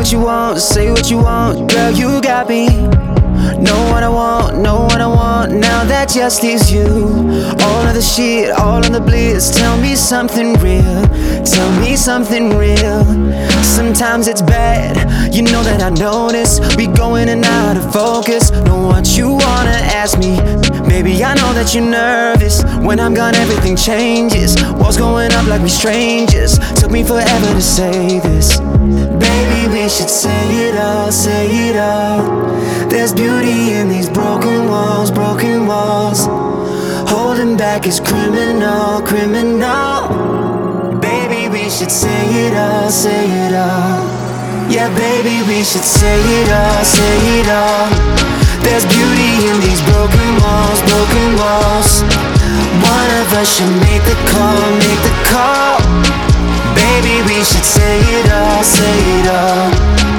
what you want, say what you want, girl, you got me. Know what I want, know what I want, now that just leaves you. All of the shit, all of the bliss, tell me something real, tell me something real. Sometimes it's bad, you know that I notice. We go in and out of focus, know what you wanna ask me. Baby, I know that you're nervous. When I'm gone, everything changes. Walls going up like we strangers. Took me forever to say this. Baby, we should say it all, say it all. There's beauty in these broken walls, broken walls. Holding back is criminal, criminal. Baby, we should say it all, say it all. Yeah, baby, we should say it all, say it all. There's beauty in these broken walls, broken walls. One of us should make the call, make the call. Baby, we should say it all, say it all.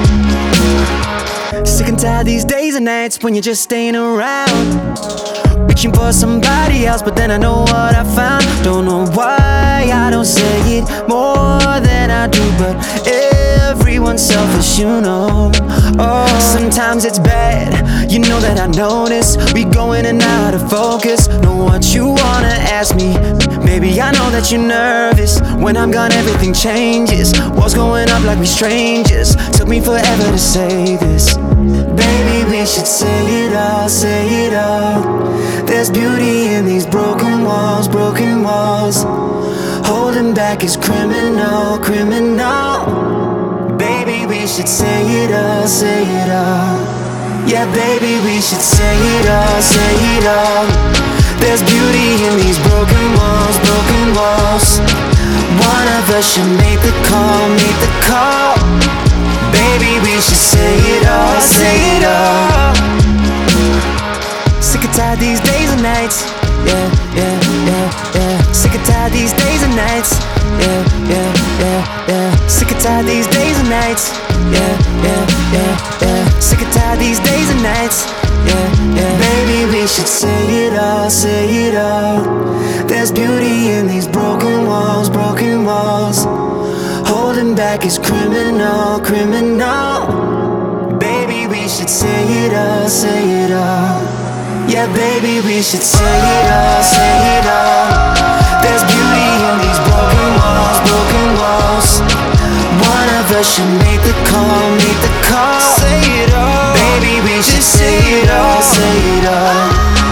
Sick and tired these days and nights when you're just staying around, reaching for somebody else, but then I know what I found. Don't know why I don't say it more than I do, but everyone's selfish, you know. Oh, sometimes it's bad, you know that I notice. We go in and out of focus, know what you wanna ask me. Baby, I know that you're nervous. When I'm gone, everything changes. Walls going up like we strangers. Took me forever to say this. Baby, we should say it all, say it all. There's beauty in these broken walls, broken walls. Holding back is criminal, criminal. Baby, we should say it all, say it all. Yeah, baby, we should say it all, say it all. There's beauty in these broken walls, broken walls. One of us should make the call, make the call. Baby, we should say it all, say it all. Sick and tired these days and nights. Yeah, yeah, yeah, yeah. Sick and tired these days and nights. Yeah, yeah, yeah, yeah. Sick and tired these days and nights. Yeah, yeah, yeah, yeah. Sick and tired these days and nights. Yeah, yeah. Baby, we should say it all, say it all. There's beauty in these broken walls, broken walls. Holding back is criminal, criminal. Baby, we should say it all, say it all. Yeah, baby, we should say it all, say it all. There's beauty in these broken walls, broken walls. One of us should make the call, make the call. Say it all, baby, we should say it all, say it all.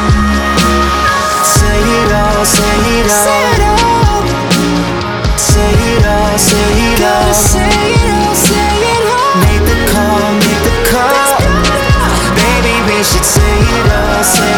Say it all, say it all. Say it all, say it all, say it all. Say it all, say it all. Make the call, make the call. Baby, we should say it all, say it all.